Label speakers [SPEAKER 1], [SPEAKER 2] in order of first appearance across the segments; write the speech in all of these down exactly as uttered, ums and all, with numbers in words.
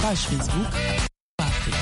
[SPEAKER 1] Page Facebook Afrique.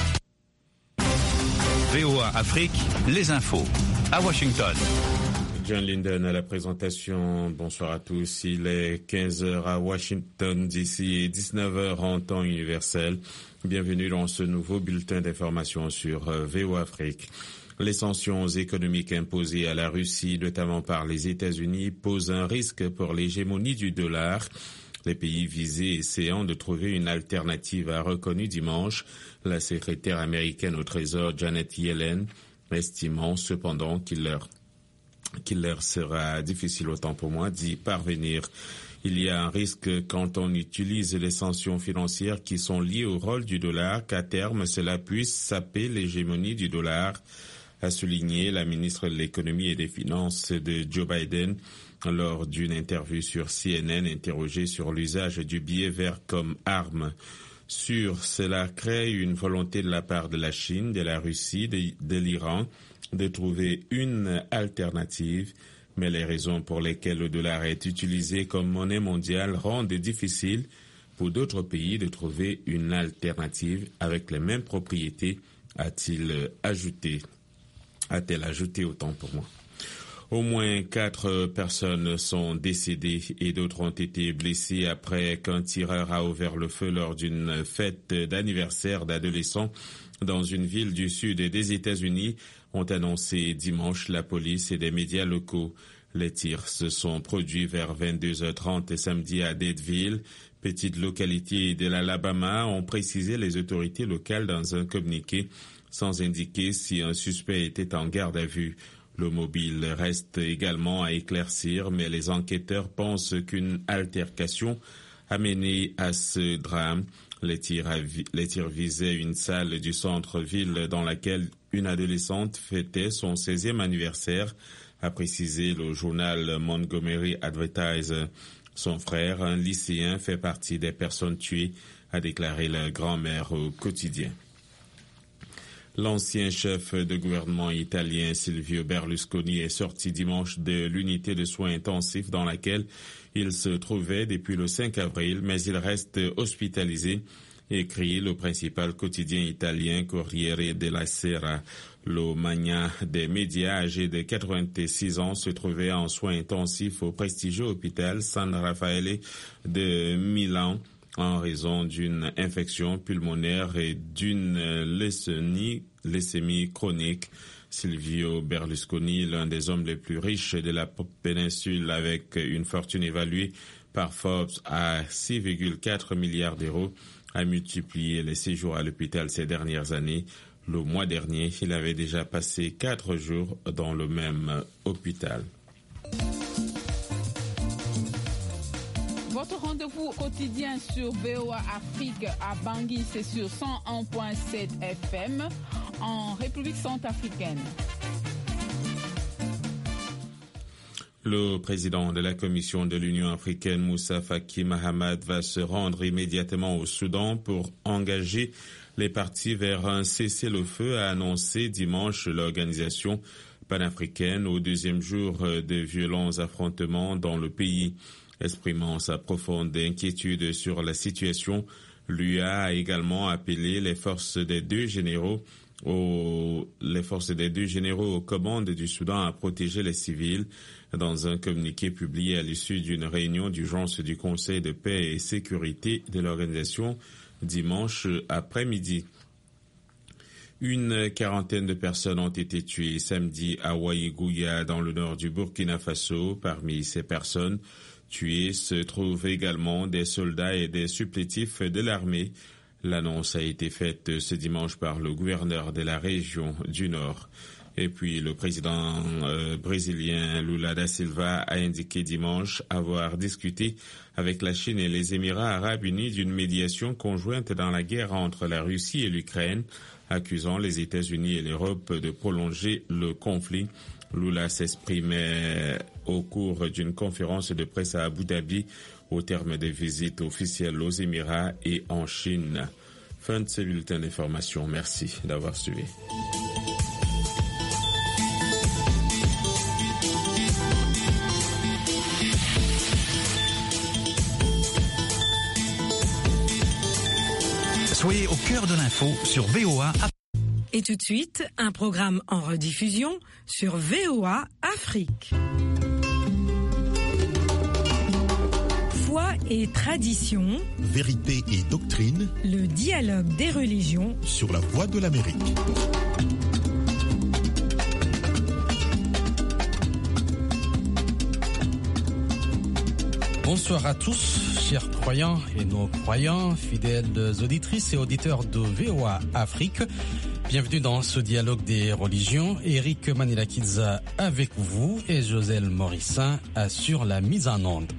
[SPEAKER 2] V O A Afrique, les infos à Washington.
[SPEAKER 3] John Linden à la présentation. Bonsoir à tous. Il est quinze heures à Washington D C et dix-neuf heures en temps universel. Bienvenue dans ce nouveau bulletin d'information sur V O A Afrique. Les sanctions économiques imposées à la Russie, notamment par les États-Unis, posent un risque pour l'hégémonie du dollar. Les pays visés essayant de trouver une alternative a reconnu dimanche la secrétaire américaine au Trésor Janet Yellen, estimant cependant qu'il leur qu'il leur sera difficile autant pour moi d'y parvenir. Il y a un risque quand on utilise les sanctions financières qui sont liées au rôle du dollar qu'à terme cela puisse saper l'hégémonie du dollar, a souligné la ministre de l'économie et des finances de Joe Biden lors d'une interview sur C N N interrogée sur l'usage du billet vert comme arme. Sur cela crée une volonté de la part de la Chine, de la Russie, de, de l'Iran de trouver une alternative, mais les raisons pour lesquelles le dollar est utilisé comme monnaie mondiale rendent difficile pour d'autres pays de trouver une alternative avec les mêmes propriétés, a-t-il ajouté, a-t-elle ajouté autant pour moi. Au moins quatre personnes sont décédées et d'autres ont été blessées après qu'un tireur a ouvert le feu lors d'une fête d'anniversaire d'adolescents dans une ville du sud des États-Unis, ont annoncé dimanche la police et des médias locaux. Les tirs se sont produits vers vingt-deux heures trente samedi à Deadville, petite localité de l'Alabama, ont précisé les autorités locales dans un communiqué, sans indiquer si un suspect était en garde à vue. Le mobile reste également à éclaircir, mais les enquêteurs pensent qu'une altercation a mené à ce drame. Les tirs, les tirs visaient une salle du centre-ville dans laquelle une adolescente fêtait son seizième anniversaire, a précisé le journal Montgomery Advertiser. Son frère, un lycéen, fait partie des personnes tuées, a déclaré la grand-mère au quotidien. L'ancien chef de gouvernement italien Silvio Berlusconi est sorti dimanche de l'unité de soins intensifs dans laquelle il se trouvait depuis le cinq avril, mais il reste hospitalisé, écrit le principal quotidien italien Corriere della Sera. Le magnat des médias, âgé de quatre-vingt-six ans, se trouvait en soins intensifs au prestigieux hôpital San Raffaele de Milan en raison d'une infection pulmonaire et d'une leucémie, leucémie chronique. Silvio Berlusconi, l'un des hommes les plus riches de la péninsule avec une fortune évaluée par Forbes à six virgule quatre milliards d'euros, a multiplié les séjours à l'hôpital ces dernières années. Le mois dernier, il avait déjà passé quatre jours dans le même hôpital.
[SPEAKER 4] Votre rendez-vous quotidien sur V O A Afrique à Bangui, c'est sur cent un virgule sept F M en République centrafricaine.
[SPEAKER 3] Le président de la Commission de l'Union africaine, Moussa Faki Mahamat, va se rendre immédiatement au Soudan pour engager les parties vers un cessez-le-feu, a annoncé dimanche l'organisation panafricaine au deuxième jour de violents affrontements dans le pays. Exprimant sa profonde inquiétude sur la situation, l'U A a également appelé les forces des deux généraux aux, les forces des deux généraux aux commandes du Soudan à protéger les civils. Dans un communiqué publié à l'issue d'une réunion d'urgence du Conseil de paix et sécurité de l'organisation dimanche après-midi. Une quarantaine de personnes ont été tuées samedi à Waïgouya dans le nord du Burkina Faso. Parmi ces personnes tués se trouvent également des soldats et des supplétifs de l'armée. L'annonce a été faite ce dimanche par le gouverneur de la région du Nord. Et puis le président euh, brésilien Lula da Silva a indiqué dimanche avoir discuté avec la Chine et les Émirats arabes unis d'une médiation conjointe dans la guerre entre la Russie et l'Ukraine, accusant les États-Unis et l'Europe de prolonger le conflit. Lula s'exprimait au cours d'une conférence de presse à Abu Dhabi au terme des visites officielles aux Émirats et en Chine. Fin de ce bulletin d'information. Merci d'avoir suivi.
[SPEAKER 2] Soyez au cœur de l'info sur V O A.
[SPEAKER 5] Et tout de suite, un programme en rediffusion sur V O A Afrique. Foi et tradition,
[SPEAKER 6] vérité et doctrine,
[SPEAKER 5] le dialogue des religions
[SPEAKER 6] sur la Voix de l'Amérique.
[SPEAKER 1] Bonsoir à tous, chers croyants et non-croyants, fidèles auditrices et auditeurs de V O A Afrique. Bienvenue dans ce dialogue des religions. Eric Manilakidza avec vous et Joselle Morissin assure la mise en onde.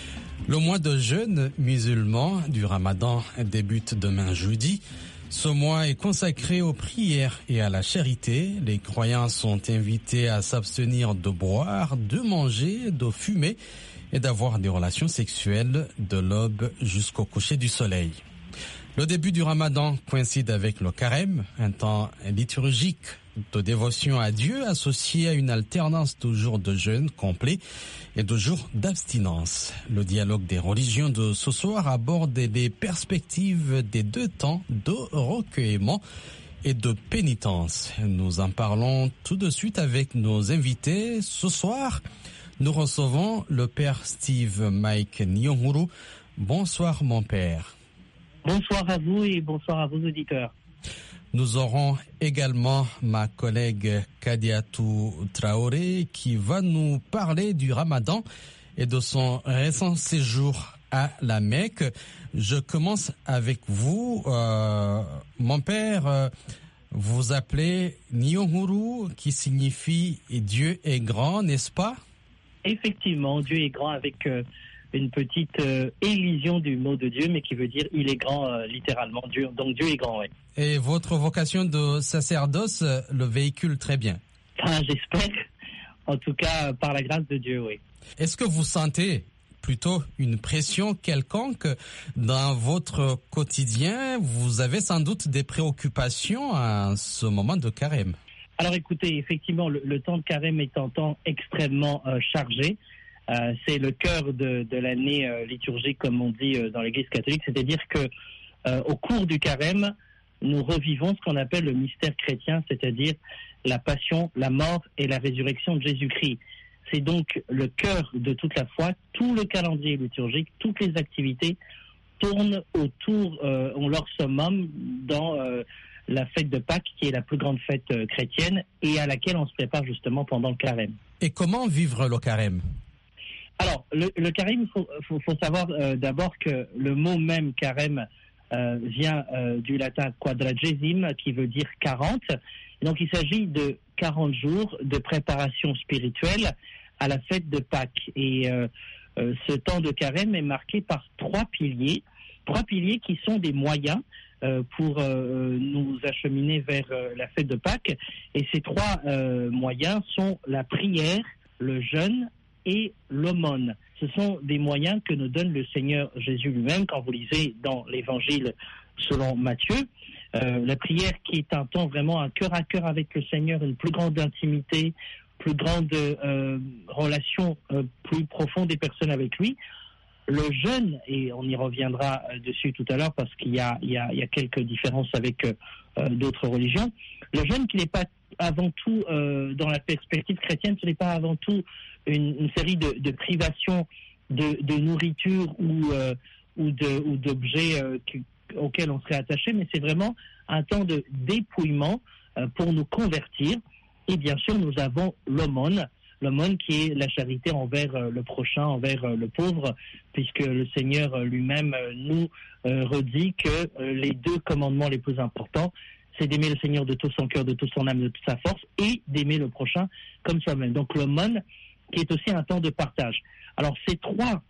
[SPEAKER 1] Le mois de jeûne musulman du Ramadan débute demain jeudi. Ce mois est consacré aux prières et à la charité. Les croyants sont invités à s'abstenir de boire, de manger, de fumer et d'avoir des relations sexuelles de l'aube jusqu'au coucher du soleil. Le début du Ramadan coïncide avec le carême, un temps liturgique de dévotion à Dieu associé à une alternance de jours de jeûne complet et de jours d'abstinence. Le dialogue des religions de ce soir aborde les perspectives des deux temps de recueillement et de pénitence. Nous en parlons tout de suite avec nos invités. Ce soir, nous recevons le père Steve Mike Nyonguru. Bonsoir mon père.
[SPEAKER 7] Bonsoir à vous et bonsoir à vos auditeurs.
[SPEAKER 1] Nous aurons également ma collègue Kadiatou Traoré qui va nous parler du Ramadan et de son récent séjour à la Mecque. Je commence avec vous. Euh, mon père, euh, vous appelez Nyonguru qui signifie Dieu est grand, n'est-ce pas?
[SPEAKER 7] Effectivement, Dieu est grand avec euh, une petite euh, élision du mot de Dieu, mais qui veut dire il est grand euh, littéralement. Dieu, donc Dieu est grand, oui.
[SPEAKER 1] Et votre vocation de sacerdoce le véhicule très bien.
[SPEAKER 7] Enfin, j'espère, en tout cas par la grâce de Dieu, oui.
[SPEAKER 1] Est-ce que vous sentez plutôt une pression quelconque dans votre quotidien? Vous avez sans doute des préoccupations à ce moment de carême.
[SPEAKER 7] Alors écoutez, effectivement, le, le temps de carême est un temps extrêmement euh, chargé. Euh, c'est le cœur de, de l'année euh, liturgique, comme on dit euh, dans l'Église catholique. C'est-à-dire que euh, au cours du carême, nous revivons ce qu'on appelle le mystère chrétien, c'est-à-dire la passion, la mort et la résurrection de Jésus-Christ. C'est donc le cœur de toute la foi. Tout le calendrier liturgique, toutes les activités tournent autour, euh, ont leur summum dans euh, la fête de Pâques, qui est la plus grande fête euh, chrétienne et à laquelle on se prépare justement pendant le carême.
[SPEAKER 1] Et comment vivre le carême?
[SPEAKER 7] Alors, le, le carême, il faut, faut, faut savoir euh, d'abord que le mot même carême euh, vient euh, du latin quadragesime, qui veut dire quarante. Donc, il s'agit de quarante jours de préparation spirituelle à la fête de Pâques. Et euh, euh, ce temps de carême est marqué par trois piliers, trois piliers qui sont des moyens euh, pour euh, nous acheminer vers euh, la fête de Pâques. Et ces trois euh, moyens sont la prière, le jeûne et l'aumône. Ce sont des moyens que nous donne le Seigneur Jésus lui-même quand vous lisez dans l'Évangile selon Matthieu. Euh, la prière qui est un temps vraiment un cœur à cœur avec le Seigneur, une plus grande intimité, plus grande euh, relation euh, plus profonde des personnes avec lui. Le jeûne, et on y reviendra euh, dessus tout à l'heure parce qu'il y a, il y a, il y a quelques différences avec euh, d'autres religions. Le jeûne qui n'est pas avant tout, euh, dans la perspective chrétienne, ce n'est pas avant tout une, une série de, de privations de, de nourriture ou, euh, ou, de, ou d'objets euh, qui, auxquels on serait attaché, mais c'est vraiment un temps de dépouillement euh, pour nous convertir. Et bien sûr, nous avons l'aumône, l'aumône qui est la charité envers euh, le prochain, envers euh, le pauvre, puisque le Seigneur euh, lui-même euh, nous euh, redit que euh, les deux commandements les plus importants, c'est d'aimer le Seigneur de tout son cœur, de toute son âme, de toute sa force, et d'aimer le prochain comme soi-même. Donc l'aumône, qui est aussi un temps de partage. Alors ces trois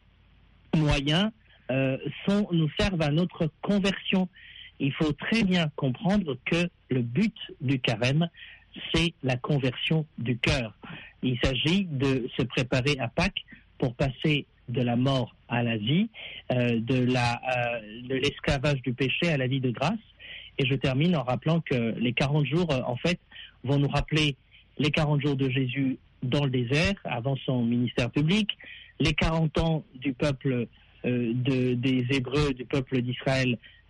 [SPEAKER 7] moyens euh, sont, nous servent à notre conversion. Il faut très bien comprendre que le but du carême, c'est la conversion du cœur. Il s'agit de se préparer à Pâques pour passer de la mort à la vie, euh, de, la, euh, de l'esclavage du péché à la vie de grâce. Et je termine en rappelant que les quarante jours, euh, en fait, vont nous rappeler les quarante jours de Jésus dans le désert, avant son ministère public, les quarante ans du peuple euh, de, des Hébreux, du peuple d'Israël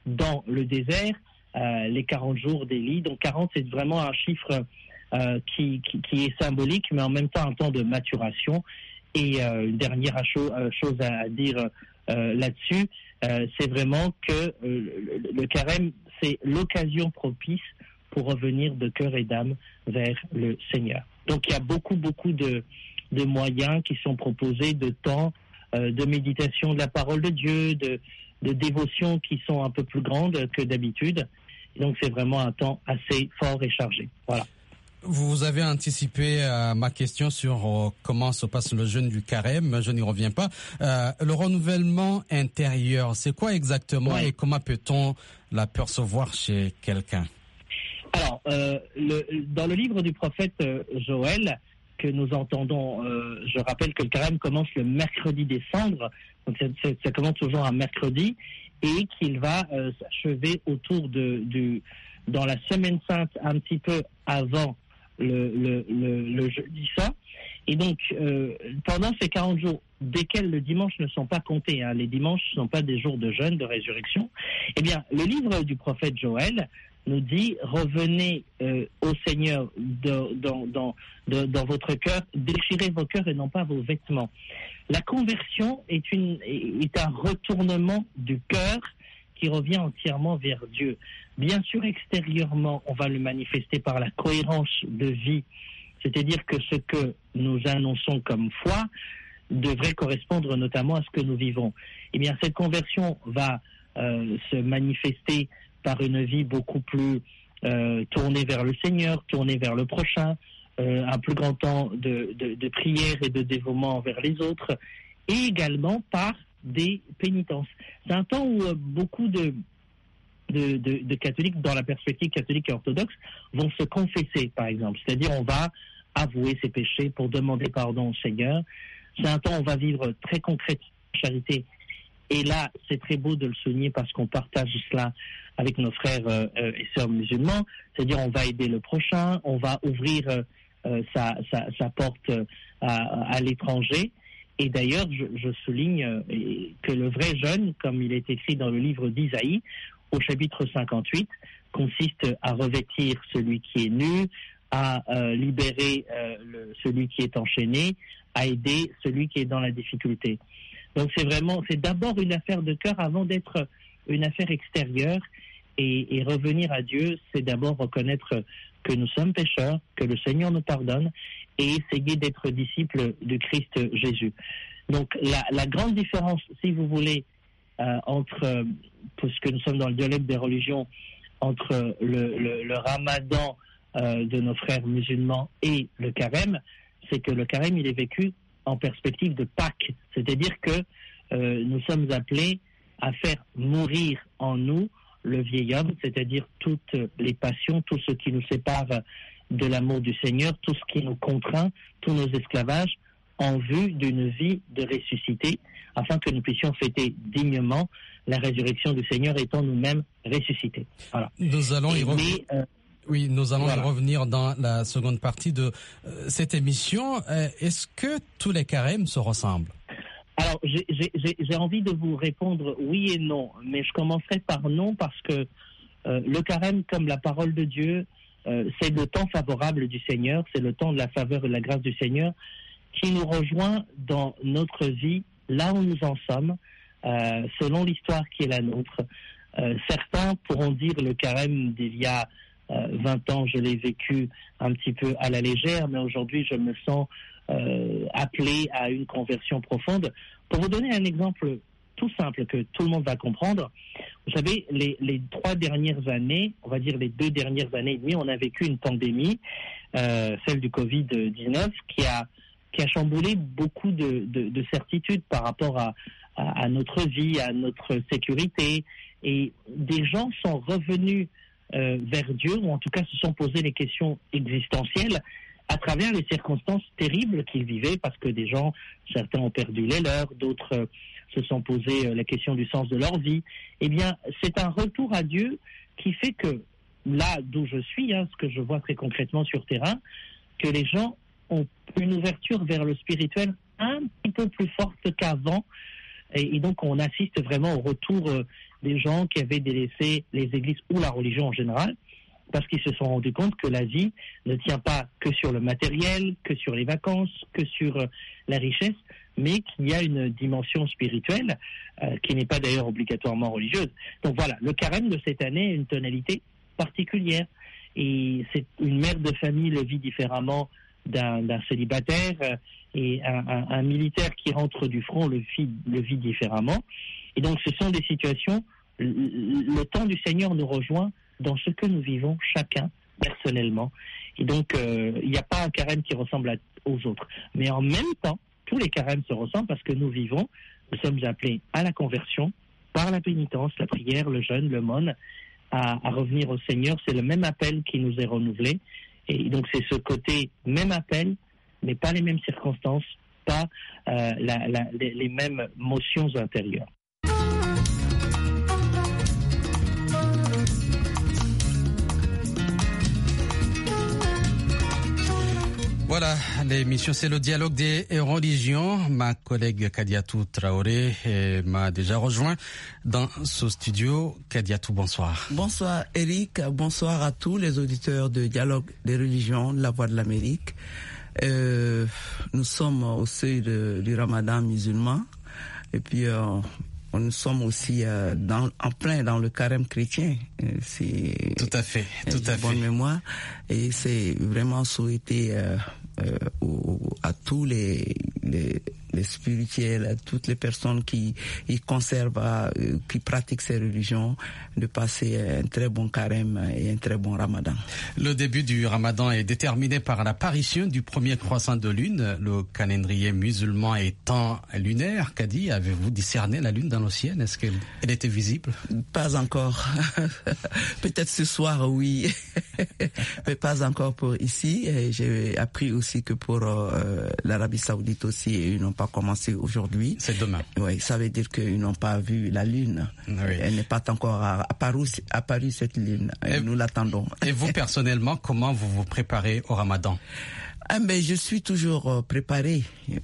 [SPEAKER 7] dans le désert, euh, les quarante jours d'Élie. Donc quarante, c'est vraiment un chiffre euh, qui, qui, qui est symbolique, mais en même temps un temps de maturation. Et euh, une dernière cho- euh, chose à, à dire euh, là-dessus, euh, c'est vraiment que euh, le, le carême, c'est l'occasion propice pour revenir de cœur et d'âme vers le Seigneur. Donc il y a beaucoup, beaucoup de, de moyens qui sont proposés, de temps, euh, de méditation de la parole de Dieu, de, de dévotion qui sont un peu plus grandes que d'habitude. Et donc c'est vraiment un temps assez fort et chargé. Voilà.
[SPEAKER 1] Vous avez anticipé euh, ma question sur euh, comment se passe le jeûne du carême, je n'y reviens pas. Euh, le renouvellement intérieur, c'est quoi exactement ouais. et comment peut-on l'apercevoir chez quelqu'un?
[SPEAKER 7] Alors, euh, le, dans le livre du prophète euh, Joël, que nous entendons, euh, je rappelle que le carême commence le mercredi des cendres, donc c'est, c'est, ça commence toujours un mercredi, et qu'il va euh, s'achever autour de, du, dans la semaine sainte, un petit peu avant le, le, le, le jeudi saint. Et donc, euh, pendant ces quarante jours, desquels le dimanche ne sont pas comptés, hein, les dimanches ne sont pas des jours de jeûne, de résurrection, eh bien, le livre du prophète Joël nous dit, revenez euh, au Seigneur de, dans, dans, de, dans votre cœur, déchirez vos cœurs et non pas vos vêtements. La conversion est, une, est un retournement du cœur qui revient entièrement vers Dieu. Bien sûr, extérieurement, on va le manifester par la cohérence de vie, c'est-à-dire que ce que nous annonçons comme foi devrait correspondre notamment à ce que nous vivons. Eh bien, cette conversion va euh, se manifester par une vie beaucoup plus euh, tournée vers le Seigneur, tournée vers le prochain, euh, un plus grand temps de, de, de prière et de dévouement envers les autres, et également par des pénitences. C'est un temps où euh, beaucoup de, de, de, de catholiques, dans la perspective catholique et orthodoxe, vont se confesser, par exemple. C'est-à-dire, on va avouer ses péchés pour demander pardon au Seigneur. C'est un temps où on va vivre très concrète charité. Et là, c'est très beau de le souligner parce qu'on partage cela avec nos frères euh, et sœurs musulmans. C'est-à-dire, on va aider le prochain, on va ouvrir euh, sa, sa, sa porte à, à l'étranger. Et d'ailleurs, je, je souligne euh, que le vrai jeûne, comme il est écrit dans le livre d'Isaïe, au chapitre cinquante-huit, consiste à revêtir celui qui est nu, à euh, libérer euh, le, celui qui est enchaîné, à aider celui qui est dans la difficulté. Donc c'est vraiment, c'est d'abord une affaire de cœur avant d'être une affaire extérieure. Et, et revenir à Dieu, c'est d'abord reconnaître que nous sommes pécheurs, que le Seigneur nous pardonne, et essayer d'être disciples de Christ Jésus. Donc la, la grande différence, si vous voulez, euh, entre, euh, puisque nous sommes dans le dialogue des religions, entre le, le, le ramadan euh, de nos frères musulmans et le carême, c'est que le carême, il est vécu en perspective de Pâques. C'est-à-dire que euh, nous sommes appelés à faire mourir en nous le vieil homme, c'est-à-dire toutes les passions, tout ce qui nous sépare de l'amour du Seigneur, tout ce qui nous contraint, tous nos esclavages, en vue d'une vie de ressuscité, afin que nous puissions fêter dignement la résurrection du Seigneur étant nous-mêmes ressuscités. Voilà.
[SPEAKER 1] Nous allons y revenir. Euh, oui, nous allons voilà. y revenir dans la seconde partie de euh, cette émission. Euh, est-ce que tous les carèmes se ressemblent?
[SPEAKER 7] Alors, j'ai, j'ai, j'ai envie de vous répondre oui et non, mais je commencerai par non parce que euh, le carême, comme la parole de Dieu, euh, c'est le temps favorable du Seigneur, c'est le temps de la faveur et de la grâce du Seigneur qui nous rejoint dans notre vie, là où nous en sommes, euh, selon l'histoire qui est la nôtre. Euh, certains pourront dire le carême d'il y a euh, vingt ans, je l'ai vécu un petit peu à la légère, mais aujourd'hui je me sens Euh, appelé à une conversion profonde. Pour vous donner un exemple tout simple que tout le monde va comprendre, vous savez, les, les trois dernières années, on va dire les deux dernières années et demie, on a vécu une pandémie, euh, celle du covid dix-neuf, qui a, qui a chamboulé beaucoup de, de, de certitudes par rapport à, à, à notre vie, à notre sécurité. Et des gens sont revenus euh, vers Dieu, ou en tout cas se sont posés les questions existentielles à travers les circonstances terribles qu'ils vivaient, parce que des gens, certains ont perdu les leurs, d'autres euh, se sont posé euh, la question du sens de leur vie. Eh bien, c'est un retour à Dieu qui fait que, là d'où je suis, hein, ce que je vois très concrètement sur terrain, que les gens ont une ouverture vers le spirituel un petit peu plus forte qu'avant, et, et donc on assiste vraiment au retour euh, des gens qui avaient délaissé les églises ou la religion en général, parce qu'ils se sont rendus compte que la vie ne tient pas que sur le matériel, que sur les vacances, que sur euh, la richesse, mais qu'il y a une dimension spirituelle euh, qui n'est pas d'ailleurs obligatoirement religieuse. Donc voilà, le carême de cette année a une tonalité particulière. Et c'est une mère de famille le vit différemment d'un, d'un célibataire, euh, et un, un, un militaire qui rentre du front le vit, le vit différemment. Et donc ce sont des situations, le, le temps du Seigneur nous rejoint dans ce que nous vivons chacun personnellement. Et donc, euh, il n'y a pas un carême qui ressemble à, aux autres. Mais en même temps, tous les carèmes se ressemblent parce que nous vivons, nous sommes appelés à la conversion, par la pénitence, la prière, le jeûne, l'aumône, à, à revenir au Seigneur. C'est le même appel qui nous est renouvelé. Et donc, c'est ce côté même appel, mais pas les mêmes circonstances, pas euh, la, la, les, les mêmes motions intérieures.
[SPEAKER 1] Voilà, l'émission c'est le dialogue des religions. Ma collègue Kadiatou Traoré eh, m'a déjà rejoint dans ce studio. Kadiatou, bonsoir.
[SPEAKER 8] Bonsoir Eric, bonsoir à tous les auditeurs de Dialogue des religions, La Voix de l'Amérique. Euh, nous sommes au seuil de, du Ramadan musulman et puis euh, nous sommes aussi euh, dans, en plein dans le carême chrétien. C'est
[SPEAKER 1] tout à fait, tout à fait.
[SPEAKER 8] Bonne mémoire et c'est vraiment souhaité euh, euh, au, à tous les, les, les spirituels, à toutes les personnes qui y conservent, euh, qui pratiquent ces religions, de passer un très bon carême et un très bon Ramadan.
[SPEAKER 1] Le début du Ramadan est déterminé par l'apparition du premier croissant de lune. Le calendrier musulman étant lunaire, Kadi, avez-vous discerné la lune dans le ciel? Est-ce qu'elle elle était visible?
[SPEAKER 8] Pas encore. Peut-être ce soir, oui. Mais pas encore pour ici. Et j'ai appris aussi que pour euh, l'Arabie Saoudite aussi, ils n'ont pas commencé aujourd'hui.
[SPEAKER 1] C'est demain.
[SPEAKER 8] Oui, ça veut dire qu'ils n'ont pas vu la lune. Oui. Elle n'est pas encore apparue, apparue cette lune. Et nous l'attendons.
[SPEAKER 1] Et vous, personnellement, comment vous vous préparez au Ramadan?
[SPEAKER 8] Ah, mais je suis toujours préparé.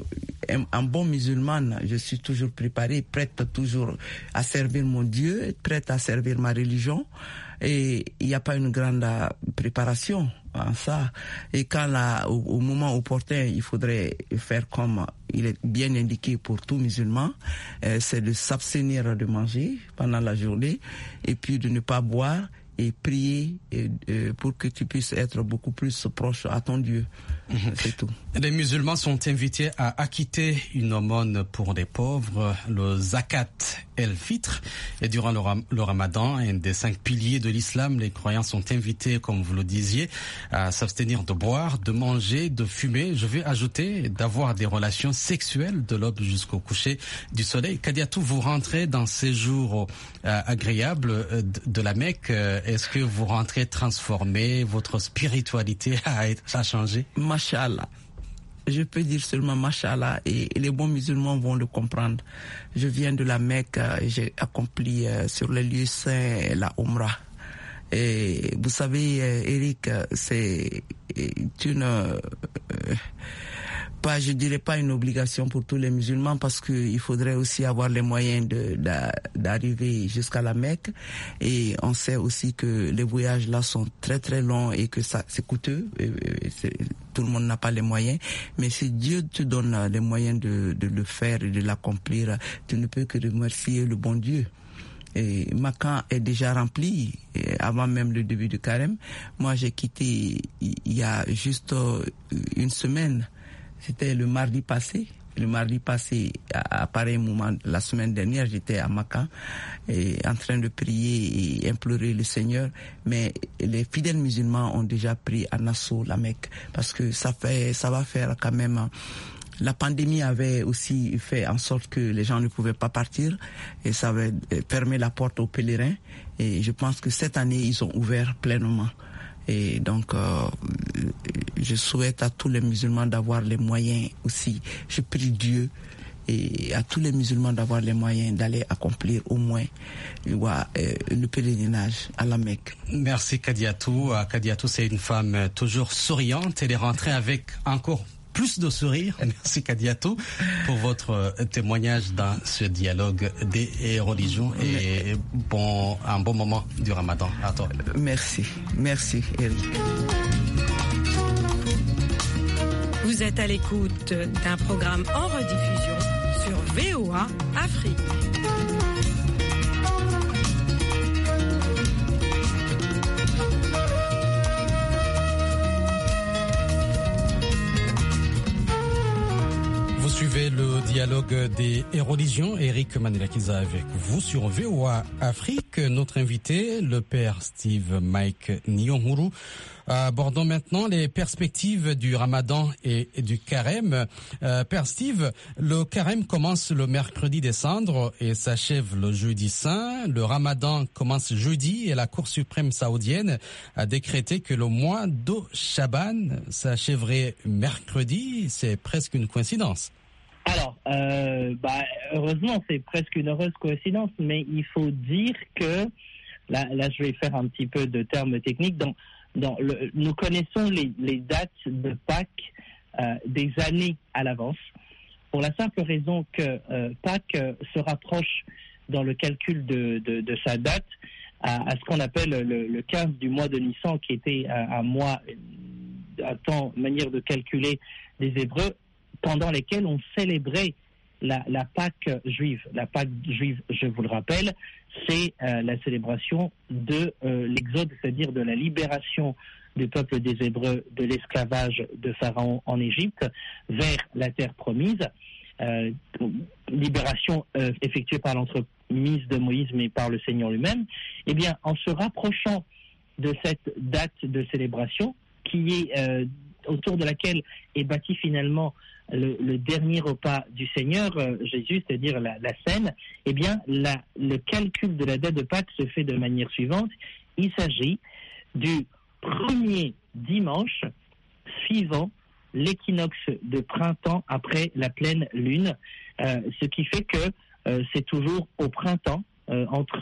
[SPEAKER 8] Un bon musulman, je suis toujours préparé, prête toujours à servir mon Dieu, prête à servir ma religion. Et il n'y a pas une grande préparation en ça. Et quand là, au, au moment opportun, il faudrait faire comme il est bien indiqué pour tout musulman, euh, c'est de s'abstenir de manger pendant la journée et puis de ne pas boire et prier et, euh, pour que tu puisses être beaucoup plus proche à ton Dieu. Mmh. C'est tout.
[SPEAKER 1] Les musulmans sont invités à acquitter une aumône pour les pauvres, le zakat el-fitr. Et durant le, ram- le ramadan, un des cinq piliers de l'islam, les croyants sont invités, comme vous le disiez, à s'abstenir de boire, de manger, de fumer. Je vais ajouter d'avoir des relations sexuelles de l'aube jusqu'au coucher du soleil. Kadiatou, vous rentrez dans ces jours euh, agréables euh, de la Mecque. Est-ce que vous rentrez transformé? Votre spiritualité a, a changé?
[SPEAKER 8] Mashallah. Je peux dire seulement Mashallah et, et les bons musulmans vont le comprendre. Je viens de la Mecque, j'ai accompli euh, sur les lieux saints la Umrah. Et vous savez, euh, Eric, c'est une... Euh, pas, je dirais pas une obligation pour tous les musulmans parce que il faudrait aussi avoir les moyens de, de, d'arriver jusqu'à la Mecque et on sait aussi que les voyages là sont très très longs et que ça c'est coûteux, et, et c'est, tout le monde n'a pas les moyens, mais si Dieu te donne les moyens de, de le faire et de l'accomplir, tu ne peux que remercier le bon Dieu. Et ma camp est déjà rempli avant même le début du carême. Moi j'ai quitté il y a juste une semaine. C'était le mardi passé. Le mardi passé, à, à pareil moment, la semaine dernière, j'étais à Macan et en train de prier et implorer le Seigneur. Mais les fidèles musulmans ont déjà pris en assaut la Mecque parce que ça fait, ça va faire quand même. La pandémie avait aussi fait en sorte que les gens ne pouvaient pas partir et ça avait fermé la porte aux pèlerins. Et je pense que cette année, ils ont ouvert pleinement. Et donc, euh, je souhaite à tous les musulmans d'avoir les moyens aussi. Je prie Dieu et à tous les musulmans d'avoir les moyens d'aller accomplir au moins ouais, euh, le pèlerinage à la Mecque.
[SPEAKER 1] Merci Kadiatou. Kadiatou, c'est une femme toujours souriante. Elle est rentrée avec encore plus de sourires. Merci Kadiatou pour votre témoignage dans ce dialogue des religions et bon, un bon moment du Ramadan à toi.
[SPEAKER 8] Merci, merci Eric.
[SPEAKER 5] Vous êtes à l'écoute d'un programme en rediffusion sur V O A Afrique.
[SPEAKER 1] Vous suivez le dialogue des religions. Eric Manelakiza avec vous sur V O A Afrique. Notre invité, le père Steve Mike Nyonguru. Abordons maintenant les perspectives du Ramadan et du Carême. Euh, Père Steve, le Carême commence le mercredi des cendres et s'achève le jeudi saint. Le Ramadan commence jeudi et la Cour suprême saoudienne a décrété que le mois de Chaban s'achèverait mercredi. C'est presque une coïncidence.
[SPEAKER 7] Alors, euh, bah, heureusement, c'est presque une heureuse coïncidence, mais il faut dire que, là, là je vais faire un petit peu de termes techniques, donc, Dans le, nous connaissons les, les dates de Pâques euh, des années à l'avance, pour la simple raison que euh, Pâques euh, se rapproche dans le calcul de, de, de sa date à, à ce qu'on appelle le, le quinze du mois de Nissan, qui était un, un mois, un temps, manière de calculer des Hébreux, pendant lesquels on célébrait la, la Pâque juive. La Pâque juive, je vous le rappelle, c'est euh, la célébration de euh, l'Exode, c'est-à-dire de la libération du peuple des Hébreux de l'esclavage de Pharaon en Égypte vers la terre promise. Euh, libération euh, effectuée par l'entremise de Moïse, mais par le Seigneur lui-même. Eh bien, en se rapprochant de cette date de célébration, qui est euh, autour de laquelle est bâti finalement Le, le dernier repas du Seigneur, euh, Jésus, c'est-à-dire la, la scène, eh bien, la, le calcul de la date de Pâques se fait de manière suivante. Il s'agit du premier dimanche suivant l'équinoxe de printemps après la pleine lune, euh, ce qui fait que euh, c'est toujours au printemps, euh, entre,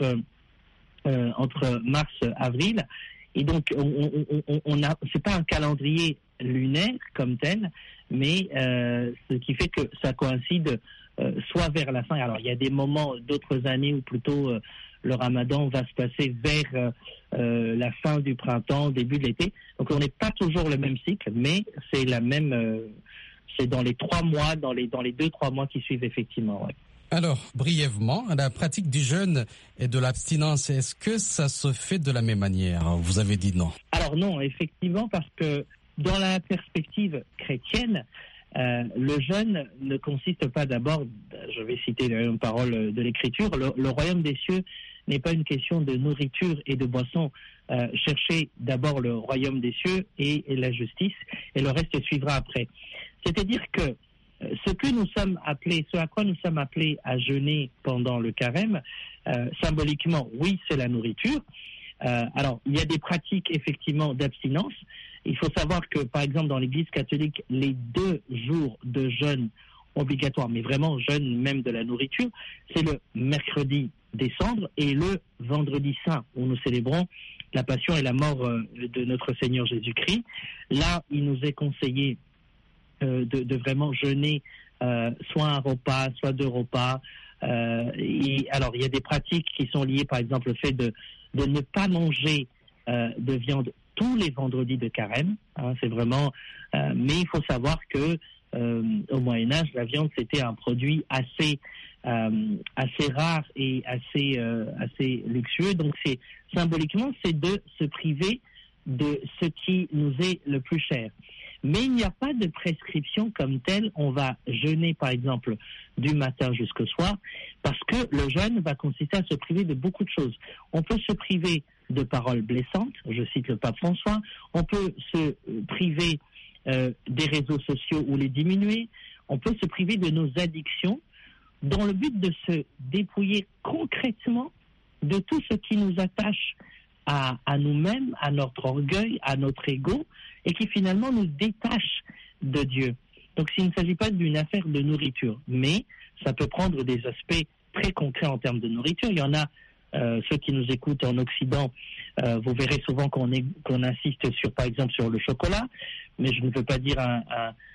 [SPEAKER 7] euh, entre mars et avril. Et donc, on, on, on, on a, c'est pas un calendrier lunaire comme tel, mais euh, ce qui fait que ça coïncide euh, soit vers la fin. Alors, il y a des moments d'autres années où plutôt euh, le Ramadan va se passer vers euh, euh, la fin du printemps, début de l'été. Donc, on n'est pas toujours le même cycle, mais c'est la même. Euh, c'est dans les trois mois, dans les dans les deux trois mois qui suivent effectivement. Ouais.
[SPEAKER 1] Alors, brièvement, la pratique du jeûne et de l'abstinence, est-ce que ça se fait de la même manière? Vous avez dit non.
[SPEAKER 7] Alors non, effectivement, parce que dans la perspective chrétienne, euh, le jeûne ne consiste pas d'abord, je vais citer une parole de l'Écriture, le, le royaume des cieux n'est pas une question de nourriture et de boisson. Euh, cherchez d'abord le royaume des cieux et, et la justice, et le reste suivra après. C'est-à-dire que ce que nous sommes appelés, ce à quoi nous sommes appelés à jeûner pendant le carême, euh, symboliquement, oui, c'est la nourriture. Euh, alors, il y a des pratiques effectivement d'abstinence. Il faut savoir que, par exemple, dans l'Église catholique, les deux jours de jeûne obligatoires, mais vraiment jeûne même de la nourriture, c'est le mercredi des cendres et le vendredi saint, où nous célébrons la passion et la mort euh, de notre Seigneur Jésus-Christ. Là, il nous est conseillé euh, de, de vraiment jeûner euh, soit un repas, soit deux repas. Euh, et alors, il y a des pratiques qui sont liées, par exemple, au fait de de ne pas manger euh, de viande tous les vendredis de carême. Hein, c'est vraiment. Euh, mais il faut savoir que euh, au Moyen Âge, la viande c'était un produit assez euh, assez rare et assez euh, assez luxueux. Donc c'est symboliquement c'est de se priver de ce qui nous est le plus cher. Mais il n'y a pas de prescription comme telle. On va jeûner, par exemple, du matin jusqu'au soir, parce que le jeûne va consister à se priver de beaucoup de choses. On peut se priver de paroles blessantes, je cite le pape François. On peut se priver euh, des réseaux sociaux ou les diminuer. On peut se priver de nos addictions, dans le but de se dépouiller concrètement de tout ce qui nous attache à, à nous-mêmes, à notre orgueil, à notre ego, et qui finalement nous détache de Dieu. Donc il ne s'agit pas d'une affaire de nourriture, mais ça peut prendre des aspects très concrets en termes de nourriture. Il y en a, euh, ceux qui nous écoutent en Occident, euh, vous verrez souvent qu'on, est, qu'on insiste sur, par exemple, sur le chocolat, mais je ne veux pas dire un, un,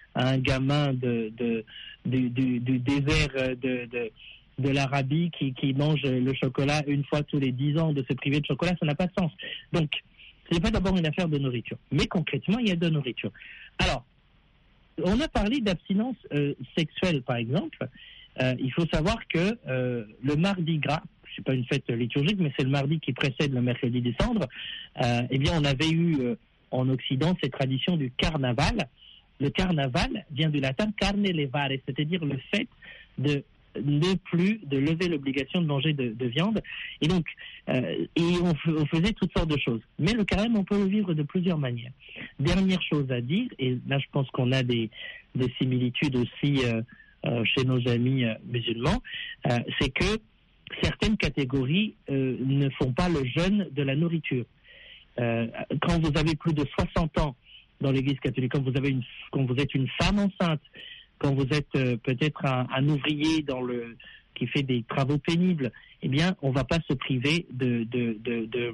[SPEAKER 7] à un gamin de, de, du, du, du désert de, de, de l'Arabie qui, qui mange le chocolat une fois tous les dix ans, de se priver de chocolat, ça n'a pas de sens. Donc, ce n'est pas d'abord une affaire de nourriture. Mais concrètement, il y a de nourriture. Alors, on a parlé d'abstinence euh, sexuelle, par exemple. Euh, il faut savoir que euh, le mardi gras, c'est pas une fête liturgique, mais c'est le mardi qui précède le mercredi des cendres, euh, eh bien, on avait eu euh, en Occident cette tradition du carnaval. Le carnaval vient du latin carne levare, c'est-à-dire le fait de ne plus de lever l'obligation de manger de, de viande. Et donc, euh, et on, f- on faisait toutes sortes de choses. Mais le carême, on peut le vivre de plusieurs manières. Dernière chose à dire, et là je pense qu'on a des, des similitudes aussi euh, euh, chez nos amis euh, musulmans, euh, c'est que certaines catégories euh, ne font pas le jeûne de la nourriture. Euh, quand vous avez plus de soixante ans dans l'Église catholique, quand vous avez une, quand vous êtes une femme enceinte, quand vous êtes euh, peut-être un, un ouvrier dans le qui fait des travaux pénibles, eh bien, on ne va pas se priver de, de, de, de,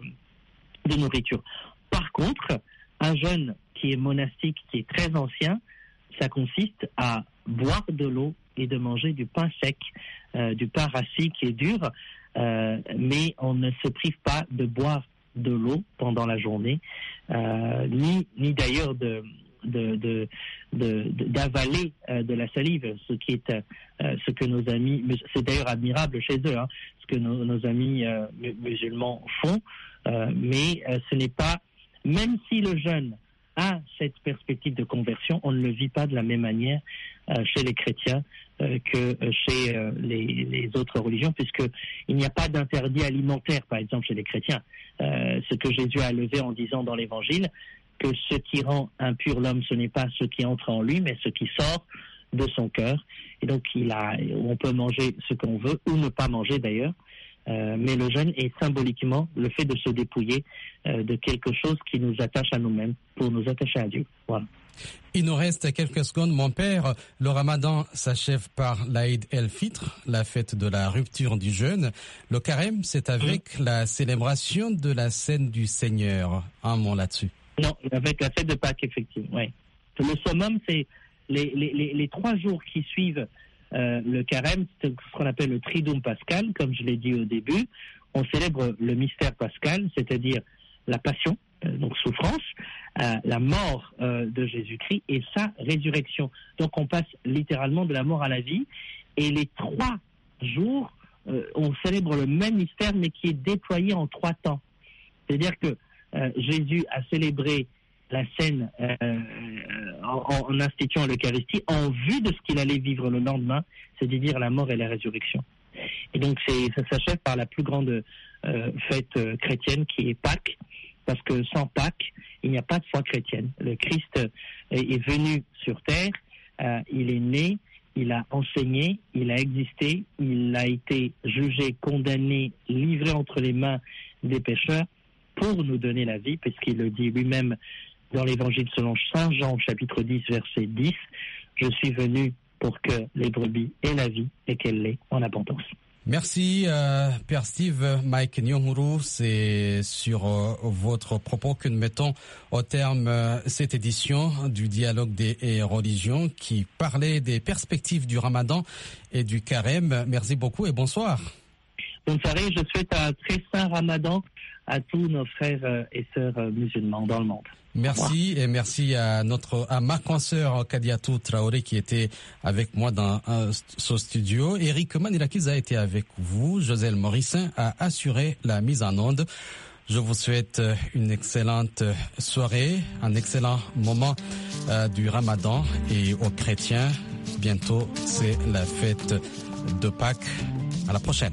[SPEAKER 7] de nourriture. Par contre, un jeûne qui est monastique, qui est très ancien, ça consiste à boire de l'eau et de manger du pain sec, euh, du pain rassis qui est dur, euh, mais on ne se prive pas de boire de l'eau pendant la journée, euh, ni, ni d'ailleurs de De, de, de, de, d'avaler euh, de la salive, ce qui est euh, ce que nos amis, c'est d'ailleurs admirable chez eux, hein, ce que nos, nos amis euh, musulmans font, euh, mais euh, ce n'est pas, même si le jeûne a cette perspective de conversion, on ne le vit pas de la même manière euh, chez les chrétiens euh, que chez euh, les, les autres religions, puisqu'il n'y a pas d'interdit alimentaire, par exemple, chez les chrétiens. Euh, ce que Jésus a levé en disant dans l'Évangile, que ce qui rend impur l'homme, ce n'est pas ce qui entre en lui, mais ce qui sort de son cœur. Et donc, il a, on peut manger ce qu'on veut, ou ne pas manger d'ailleurs, euh, mais le jeûne est symboliquement le fait de se dépouiller euh, de quelque chose qui nous attache à nous-mêmes, pour nous attacher à Dieu. Voilà.
[SPEAKER 1] Il nous reste quelques secondes, mon père. Le ramadan s'achève par l'Aïd el-Fitr, la fête de la rupture du jeûne. Le carême, c'est avec mmh. la célébration de la scène du Seigneur. Un mot là-dessus.
[SPEAKER 7] Non, avec la fête de Pâques, effectivement. Ouais. Le summum, c'est les, les, les, les trois jours qui suivent euh, le carême, c'est ce qu'on appelle le Triduum pascal, comme je l'ai dit au début. On célèbre le mystère pascal, c'est-à-dire la passion, euh, donc souffrance, euh, la mort euh, de Jésus-Christ et sa résurrection. Donc on passe littéralement de la mort à la vie. Et les trois jours, euh, on célèbre le même mystère, mais qui est déployé en trois temps. C'est-à-dire que Euh, Jésus a célébré la scène euh, en, en instituant l'Eucharistie en vue de ce qu'il allait vivre le lendemain, c'est-à-dire la mort et la résurrection. Et donc c'est, ça s'achève par la plus grande euh, fête euh, chrétienne qui est Pâques, parce que sans Pâques, il n'y a pas de foi chrétienne. Le Christ est, est venu sur terre, euh, il est né, il a enseigné, il a existé, il a été jugé, condamné, livré entre les mains des pécheurs, pour nous donner la vie, puisqu'il le dit lui-même dans l'évangile selon saint Jean, chapitre dix, verset dix, « Je suis venu pour que les brebis aient la vie et qu'elle l'ait en abondance. »
[SPEAKER 1] Merci, euh, Père Steve. Mike Nyonguru, c'est sur euh, votre propos que nous mettons au terme euh, cette édition du Dialogue des religions qui parlait des perspectives du Ramadan et du Carême. Merci beaucoup et bonsoir.
[SPEAKER 7] Bonne soirée, je souhaite un très saint Ramadan à tous nos frères et sœurs musulmans dans le monde.
[SPEAKER 1] Merci et merci à notre à ma consoeur Kadiatou Traoré qui était avec moi dans euh, ce studio. Eric Manilakiz a été avec vous. Joselle Morissin a assuré la mise en onde. Je vous souhaite une excellente soirée, un excellent moment euh, du Ramadan et aux chrétiens. Bientôt, c'est la fête de Pâques. À la prochaine.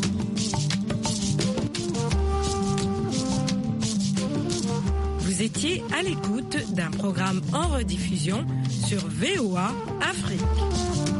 [SPEAKER 5] Vous étiez à l'écoute d'un programme en rediffusion sur V O A Afrique.